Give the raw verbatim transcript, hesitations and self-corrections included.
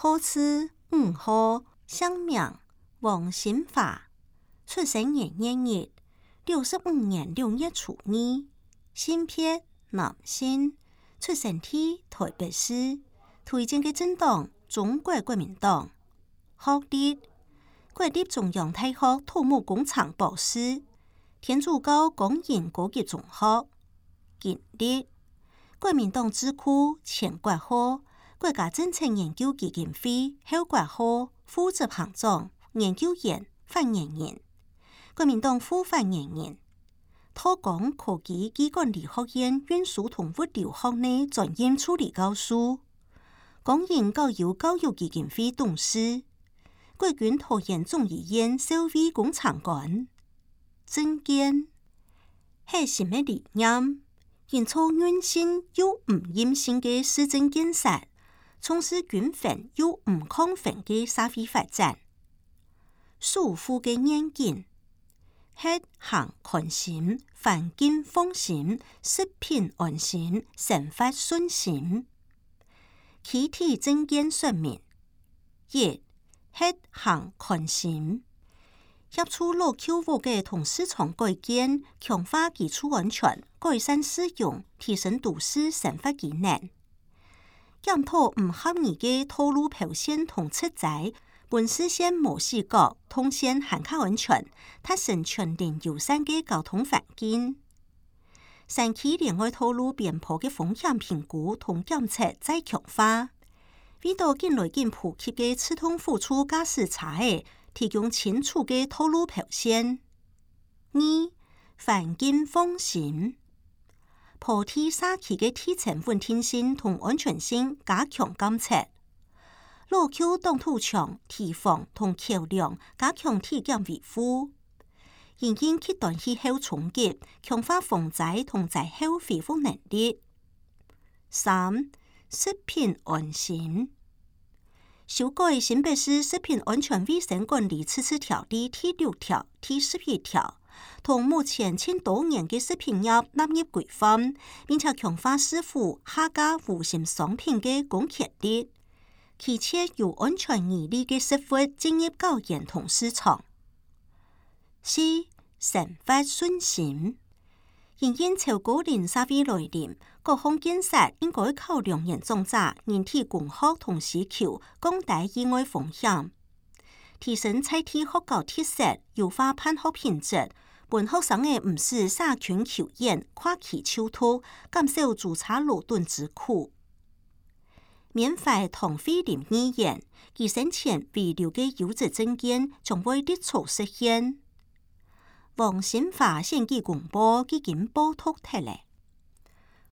好字五號，鄉名王新華，出生年月日六十五年六月初二，性別男性，出生地台北市，推薦嘅政黨中國國民黨，學歷國立中央大學土木工程博士，天主教工人高級中學，經歷國民黨智庫前國號國家政策研究基金會後國號副執行長、研究員、發言人，國民黨副發言人，拓廣科技及管理學院運輸同物流學內專任助理教授，工人教育教育基金會董事，國軍桃園眾議院社會工程官，政見核心的理念，營造韌性又唔陰性嘅市政建設，從事均衡又唔亢奮嘅社會發展，守護嘅願景，係行寬心、環境放心、食品安心、生活順心。具體政見說明：一、係行寬心，協助老舊物嘅同市場改建，強化基礎安全，改善使用，提升都市生活機能。檢討唔合宜嘅道路標線同設計，本實現無死角、通線行較安全，達成全齡友善嘅交通環境。山區連外道路邊坡嘅風險評估同檢測再強化，為到近來近普及嘅自動輔助駕駛車嘅提供清楚嘅道路標線。二、環境放心，坡地沙區嘅地層穩定性同安全性加強監測，路橋擋土牆、堤防同橋梁加強體檢維護，因應極端氣候衝擊，強化防災同災後恢復能力。三、食品安心，修改新北市食品安全衛生管理自治條例第六條、第十一條，同目前千多年嘅食品業納入規範，並且強化市府下架無形商品嘅公權力，而且有安全疑慮嘅食物進入校驗同市場。四、生活順心，因應超高齡社會來臨，各項建設應該考量嚴重者人體工學同需求，降低意外風險，提升菜地學校特色，優化辦學品質，本學生嘅唔是社群求驗、跨期抽托，減少註冊勞頓之苦。免費同菲林語言，其生前遺留嘅優質政見將會力促實現。王新華選舉公報已經報讀出來。